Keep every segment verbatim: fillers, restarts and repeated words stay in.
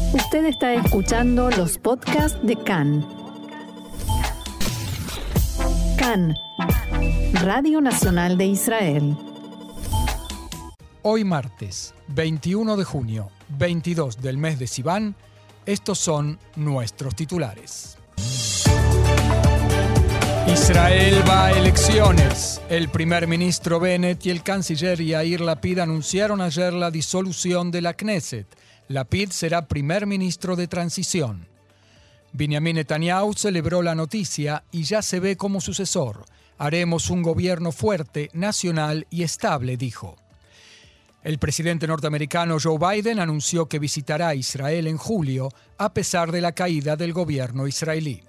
Usted está escuchando los podcasts de C A N. C A N, Radio Nacional de Israel. Hoy martes, veintiuno de junio, veintidós del mes de Sivan, estos son nuestros titulares. Israel va a elecciones. El primer ministro Bennett y el canciller Yair Lapid anunciaron ayer la disolución de la Knesset. Lapid será primer ministro de transición. Benjamin Netanyahu celebró la noticia y ya se ve como sucesor. Haremos un gobierno fuerte, nacional y estable, dijo. El presidente norteamericano Joe Biden anunció que visitará Israel en julio, a pesar de la caída del gobierno israelí.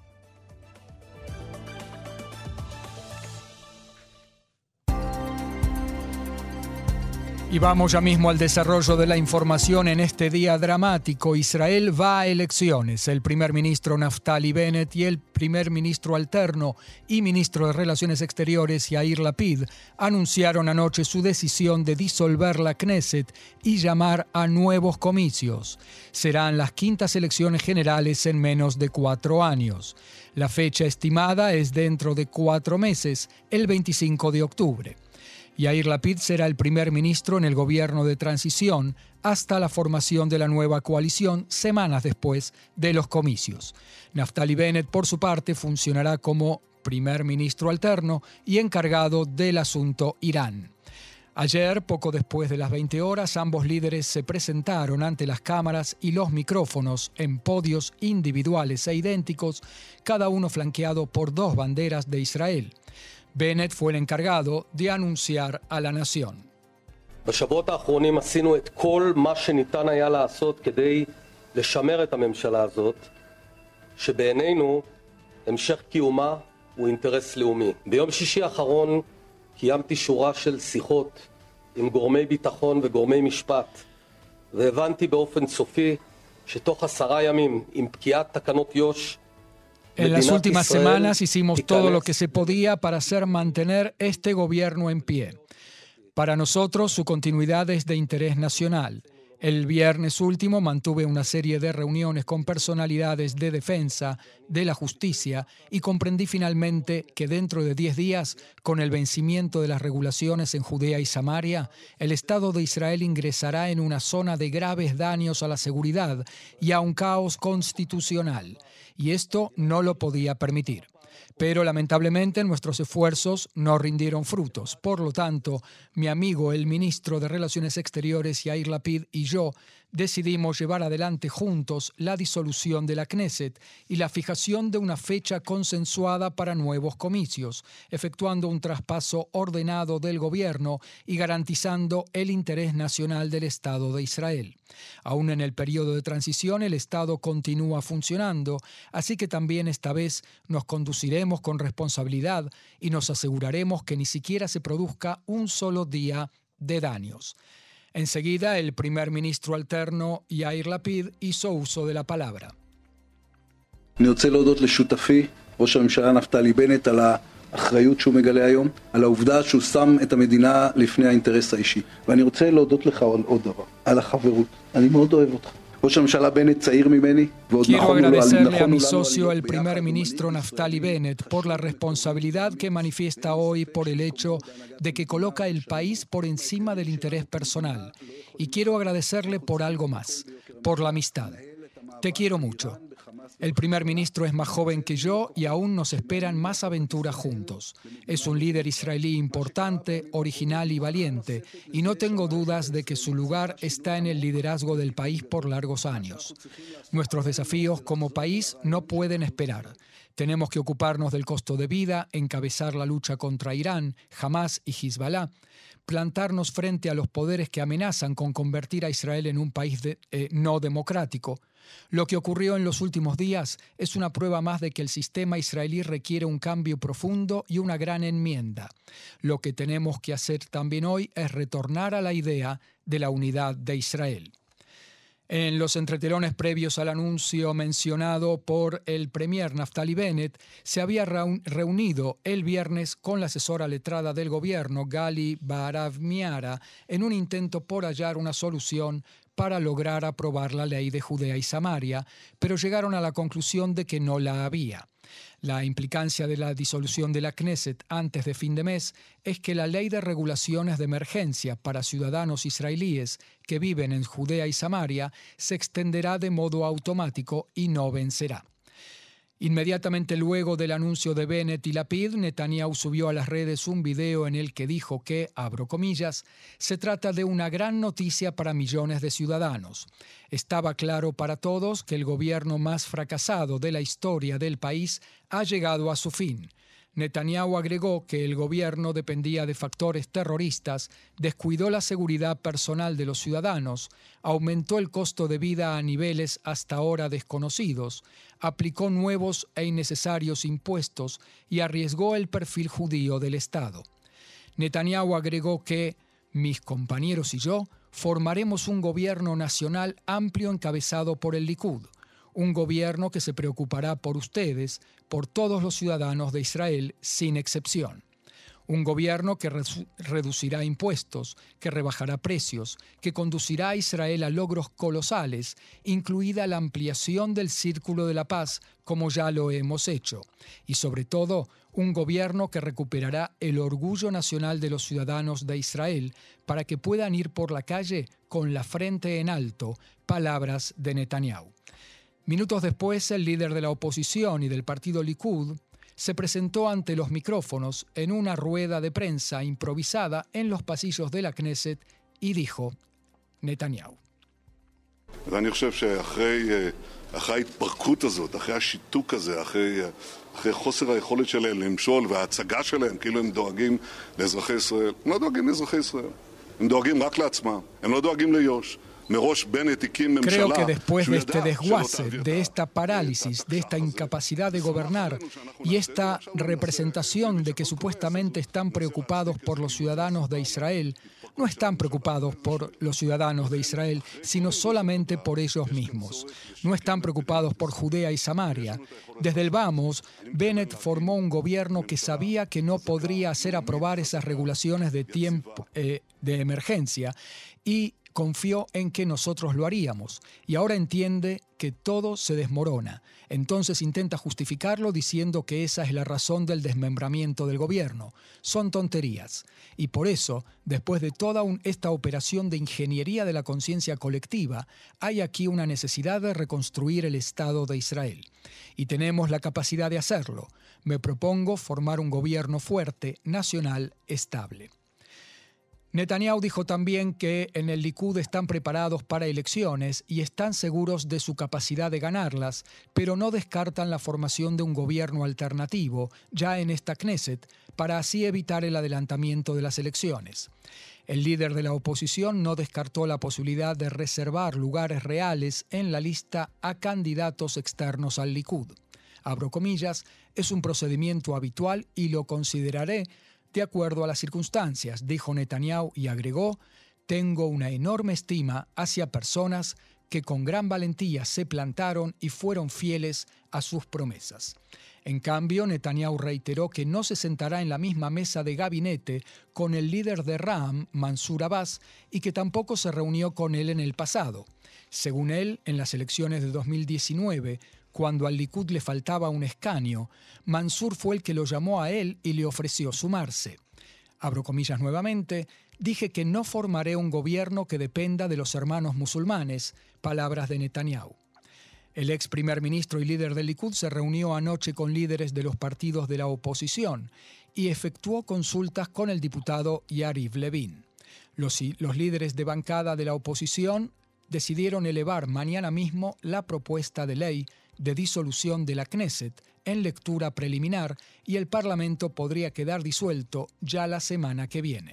Y vamos ya mismo al desarrollo de la información en este día dramático. Israel va a elecciones. El primer ministro Naftali Bennett y el primer ministro alterno y ministro de Relaciones Exteriores Yair Lapid anunciaron anoche su decisión de disolver la Knesset y llamar a nuevos comicios. Serán las quintas elecciones generales en menos de cuatro años. La fecha estimada es dentro de cuatro meses, el veinticinco de octubre. Yair Lapid será el primer ministro en el gobierno de transición hasta la formación de la nueva coalición semanas después de los comicios. Naftali Bennett, por su parte, funcionará como primer ministro alterno y encargado del asunto Irán. Ayer, poco después de las veinte horas, ambos líderes se presentaron ante las cámaras y los micrófonos en podios individuales e idénticos, cada uno flanqueado por dos banderas de Israel. Bennett fue el encargado de anunciar a la nación. בשבועות האחרונים עשינו את כל מה שניתן היה לעשות כדי לשמר את הממשלה הזאת, שבעינינו המשך קיומה הוא אינטרס לאומי. ביום שישי האחרון קיימתי שורה של שיחות עם גורמי ביטחון וגורמי משפט, והבנתי באופן סופי שתוך עשרה ימים עם פקיעת תקנות יו"ש En las últimas semanas hicimos todo lo que se podía para hacer mantener este gobierno en pie. Para nosotros, su continuidad es de interés nacional. El viernes último mantuve una serie de reuniones con personalidades de defensa, de la justicia, y comprendí finalmente que dentro de diez días, con el vencimiento de las regulaciones en Judea y Samaria, el Estado de Israel ingresará en una zona de graves daños a la seguridad y a un caos constitucional. Y esto no lo podía permitir. Pero lamentablemente nuestros esfuerzos no rindieron frutos. Por lo tanto, mi amigo, el ministro de Relaciones Exteriores, Yair Lapid, y yo decidimos llevar adelante juntos la disolución de la Knesset y la fijación de una fecha consensuada para nuevos comicios, efectuando un traspaso ordenado del gobierno y garantizando el interés nacional del Estado de Israel. Aún en el periodo de transición, el Estado continúa funcionando, así que también esta vez nos conduciremos con responsabilidad y nos aseguraremos que ni siquiera se produzca un solo día de daños. Enseguida, el primer ministro alterno Yair Lapid hizo uso de la palabra. אני רוצה להודות לשותפי, ראש הממשלה נפתלי בנט, על האחריות שהוא מגלה היום, על העובדה שהוא שם את המדינה לפני האינטרס האישי. ואני רוצה להודות לך על עוד דבר, על החברות. אני מאוד אוהב אותך. Quiero agradecerle a mi socio, el primer ministro Naftali Bennett, por la responsabilidad que manifiesta hoy por el hecho de que coloca el país por encima del interés personal. Y quiero agradecerle por algo más, por la amistad. Te quiero mucho. El primer ministro es más joven que yo y aún nos esperan más aventuras juntos. Es un líder israelí importante, original y valiente, y no tengo dudas de que su lugar está en el liderazgo del país por largos años. Nuestros desafíos como país no pueden esperar. Tenemos que ocuparnos del costo de vida, encabezar la lucha contra Irán, Hamas y Hezbollah, plantarnos frente a los poderes que amenazan con convertir a Israel en un país de, eh, no democrático. Lo que ocurrió en los últimos días es una prueba más de que el sistema israelí requiere un cambio profundo y una gran enmienda. Lo que tenemos que hacer también hoy es retornar a la idea de la unidad de Israel. En los entretelones previos al anuncio mencionado por el premier Naftali Bennett, se había reunido el viernes con la asesora letrada del gobierno, Gali Baharav Miara, en un intento por hallar una solución para lograr aprobar la ley de Judea y Samaria, pero llegaron a la conclusión de que no la había. La implicancia de la disolución de la Knesset antes de fin de mes es que la ley de regulaciones de emergencia para ciudadanos israelíes que viven en Judea y Samaria se extenderá de modo automático y no vencerá. Inmediatamente luego del anuncio de Bennett y Lapid, Netanyahu subió a las redes un video en el que dijo que, abro comillas, se trata de una gran noticia para millones de ciudadanos. Estaba claro para todos que el gobierno más fracasado de la historia del país ha llegado a su fin. Netanyahu agregó que el gobierno dependía de factores terroristas, descuidó la seguridad personal de los ciudadanos, aumentó el costo de vida a niveles hasta ahora desconocidos, aplicó nuevos e innecesarios impuestos y arriesgó el perfil judío del Estado. Netanyahu agregó que mis compañeros y yo formaremos un gobierno nacional amplio encabezado por el Likud, un gobierno que se preocupará por ustedes, por todos los ciudadanos de Israel, sin excepción. Un gobierno que redu- reducirá impuestos, que rebajará precios, que conducirá a Israel a logros colosales, incluida la ampliación del Círculo de la Paz, como ya lo hemos hecho. Y sobre todo, un gobierno que recuperará el orgullo nacional de los ciudadanos de Israel para que puedan ir por la calle con la frente en alto. Palabras de Netanyahu. Minutos después, el líder de la oposición y del partido Likud se presentó ante los micrófonos en una rueda de prensa improvisada en los pasillos de la Knesset y dijo, Netanyahu. ואני חושב שאחרי אחרי ההתפרקות הזאת, אחרי השיתוק הזה, אחרי, אחרי חוסר היכולת שלהם למשול וההצגה שלהם, כאילו הם דואגים לאזרחי ישראל, הם לא דואגים לאזרחי ישראל, הם דואגים רק לעצמם, הם לא דואגים ליו"ש. Creo que después de este desguace, de esta parálisis, de esta incapacidad de gobernar y esta representación de que supuestamente están preocupados por los ciudadanos de Israel, no están preocupados por los ciudadanos de Israel, sino solamente por ellos mismos. No están preocupados por Judea y Samaria. Desde el vamos, Bennett formó un gobierno que sabía que no podría hacer aprobar esas regulaciones de tiempo, eh, de emergencia y confió en que nosotros lo haríamos y ahora entiende que todo se desmorona. Entonces intenta justificarlo diciendo que esa es la razón del desmembramiento del gobierno. Son tonterías. Y por eso, después de toda un, esta operación de ingeniería de la conciencia colectiva, hay aquí una necesidad de reconstruir el Estado de Israel. Y tenemos la capacidad de hacerlo. Me propongo formar un gobierno fuerte, nacional, estable. Netanyahu dijo también que en el Likud están preparados para elecciones y están seguros de su capacidad de ganarlas, pero no descartan la formación de un gobierno alternativo, ya en esta Knesset, para así evitar el adelantamiento de las elecciones. El líder de la oposición no descartó la posibilidad de reservar lugares reales en la lista a candidatos externos al Likud. Abro comillas, es un procedimiento habitual y lo consideraré de acuerdo a las circunstancias, dijo Netanyahu y agregó, tengo una enorme estima hacia personas que con gran valentía se plantaron y fueron fieles a sus promesas. En cambio, Netanyahu reiteró que no se sentará en la misma mesa de gabinete con el líder de Ra'am, Mansur Abbas, y que tampoco se reunió con él en el pasado. Según él, en las elecciones de dos mil diecinueve, cuando al Likud le faltaba un escaño, Mansur fue el que lo llamó a él y le ofreció sumarse. Abro comillas nuevamente, dije que no formaré un gobierno que dependa de los hermanos musulmanes, palabras de Netanyahu. El ex primer ministro y líder del Likud se reunió anoche con líderes de los partidos de la oposición y efectuó consultas con el diputado Yariv Levin. Los, los líderes de bancada de la oposición decidieron elevar mañana mismo la propuesta de ley de disolución de la Knesset en lectura preliminar y el Parlamento podría quedar disuelto ya la semana que viene.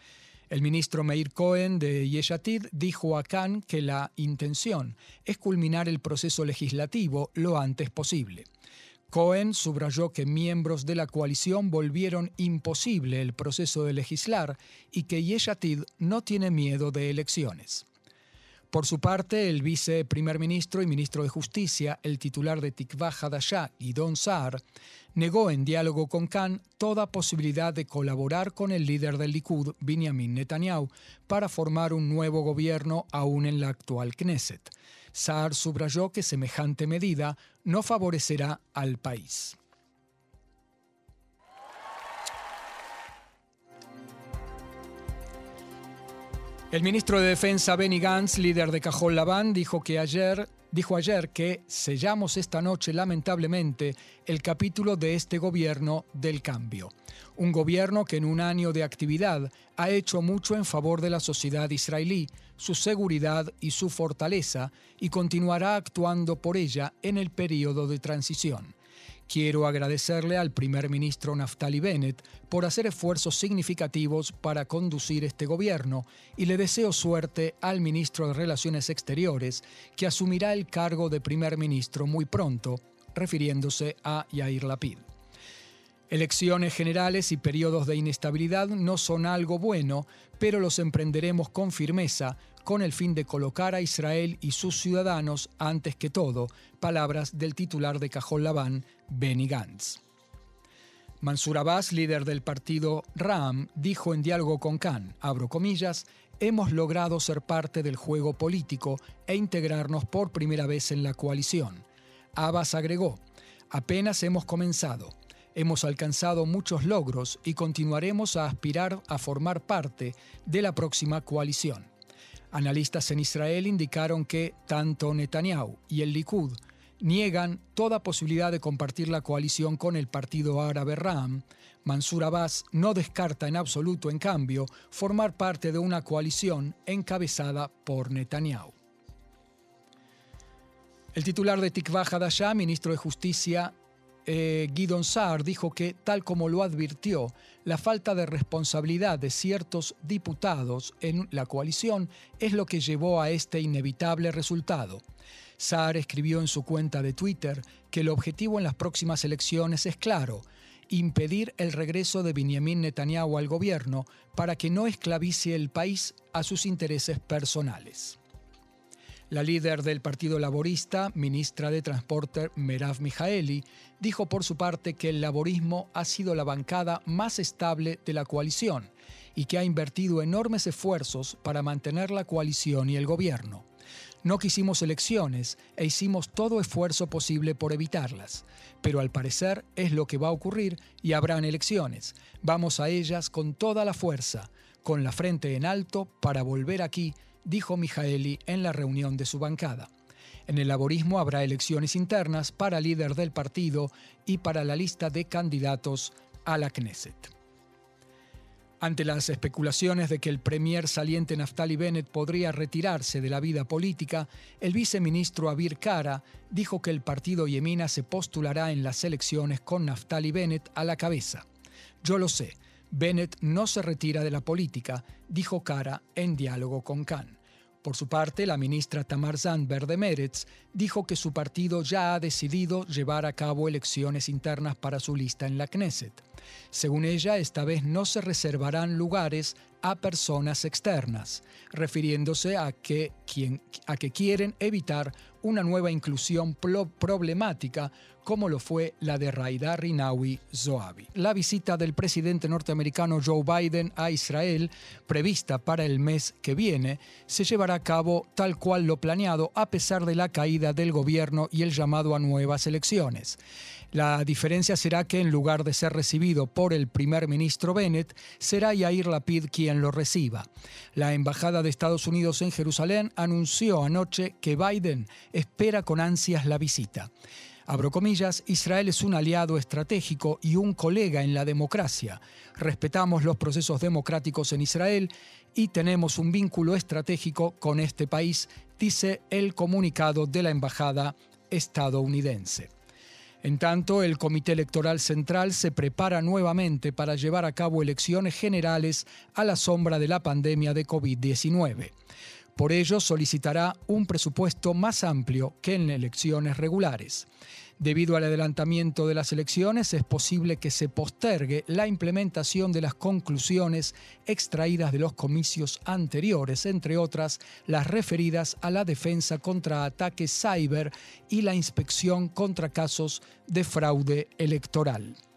El ministro Meir Cohen de Yesh Atid dijo a Khan que la intención es culminar el proceso legislativo lo antes posible. Cohen subrayó que miembros de la coalición volvieron imposible el proceso de legislar y que Yesh Atid no tiene miedo de elecciones. Por su parte, el viceprimer ministro y ministro de Justicia, el titular de Tikva Hadashah, Gidon Saar, negó en diálogo con Khan toda posibilidad de colaborar con el líder del Likud, Benjamin Netanyahu, para formar un nuevo gobierno aún en la actual Knesset. Saar subrayó que semejante medida no favorecerá al país. El ministro de Defensa Benny Gantz, líder de Cajol Labán, dijo que ayer, dijo ayer que sellamos esta noche lamentablemente el capítulo de este gobierno del cambio. Un gobierno que en un año de actividad ha hecho mucho en favor de la sociedad israelí, su seguridad y su fortaleza, y continuará actuando por ella en el periodo de transición. Quiero agradecerle al primer ministro Naftali Bennett por hacer esfuerzos significativos para conducir este gobierno y le deseo suerte al ministro de Relaciones Exteriores, que asumirá el cargo de primer ministro muy pronto, refiriéndose a Yair Lapid. Elecciones generales y periodos de inestabilidad no son algo bueno, pero los emprenderemos con firmeza, con el fin de colocar a Israel y sus ciudadanos antes que todo, palabras del titular de Cajol Labán, Benny Gantz. Mansur Abbas, líder del partido Ra'am, dijo en diálogo con Khan, abro comillas, hemos logrado ser parte del juego político e integrarnos por primera vez en la coalición. Abbas agregó, apenas hemos comenzado. Hemos alcanzado muchos logros y continuaremos a aspirar a formar parte de la próxima coalición. Analistas en Israel indicaron que tanto Netanyahu y el Likud niegan toda posibilidad de compartir la coalición con el partido árabe Ra'am. Mansur Abbas no descarta en absoluto, en cambio, formar parte de una coalición encabezada por Netanyahu. El titular de Tikva Hadashah, ministro de Justicia, Eh, Gidon Saar, dijo que, tal como lo advirtió, la falta de responsabilidad de ciertos diputados en la coalición es lo que llevó a este inevitable resultado. Saar escribió en su cuenta de Twitter que el objetivo en las próximas elecciones es claro: impedir el regreso de Benjamin Netanyahu al gobierno para que no esclavice el país a sus intereses personales. La líder del Partido Laborista, ministra de Transporte Merav Mijaeli, dijo por su parte que el laborismo ha sido la bancada más estable de la coalición y que ha invertido enormes esfuerzos para mantener la coalición y el gobierno. No quisimos elecciones e hicimos todo esfuerzo posible por evitarlas, pero al parecer es lo que va a ocurrir y habrán elecciones. Vamos a ellas con toda la fuerza, con la frente en alto para volver aquí, dijo Mijaeli en la reunión de su bancada. En el laborismo habrá elecciones internas para líder del partido y para la lista de candidatos a la Knesset. Ante las especulaciones de que el premier saliente Naftali Bennett podría retirarse de la vida política, el viceministro Abir Kara dijo que el partido Yemina se postulará en las elecciones con Naftali Bennett a la cabeza. Yo lo sé. Bennett no se retira de la política, dijo Kara en diálogo con Khan. Por su parte, la ministra Tamar Zandberg de Meretz dijo que su partido ya ha decidido llevar a cabo elecciones internas para su lista en la Knesset. Según ella, esta vez no se reservarán lugares a personas externas, refiriéndose a que, quien, a que quieren evitar una nueva inclusión problemática como lo fue la de Raida Rinawi Zoabi. La visita del presidente norteamericano Joe Biden a Israel, prevista para el mes que viene, se llevará a cabo tal cual lo planeado a pesar de la caída del gobierno y el llamado a nuevas elecciones. La diferencia será que en lugar de ser recibido por el primer ministro Bennett, será Yair Lapid quien lo reciba. La Embajada de Estados Unidos en Jerusalén anunció anoche que Biden espera con ansias la visita. Abro comillas, Israel es un aliado estratégico y un colega en la democracia. Respetamos los procesos democráticos en Israel y tenemos un vínculo estratégico con este país, dice el comunicado de la Embajada estadounidense. En tanto, el Comité Electoral Central se prepara nuevamente para llevar a cabo elecciones generales a la sombra de la pandemia de COVID diecinueve. Por ello, solicitará un presupuesto más amplio que en elecciones regulares. Debido al adelantamiento de las elecciones, es posible que se postergue la implementación de las conclusiones extraídas de los comicios anteriores, entre otras las referidas a la defensa contra ataques cyber y la inspección contra casos de fraude electoral.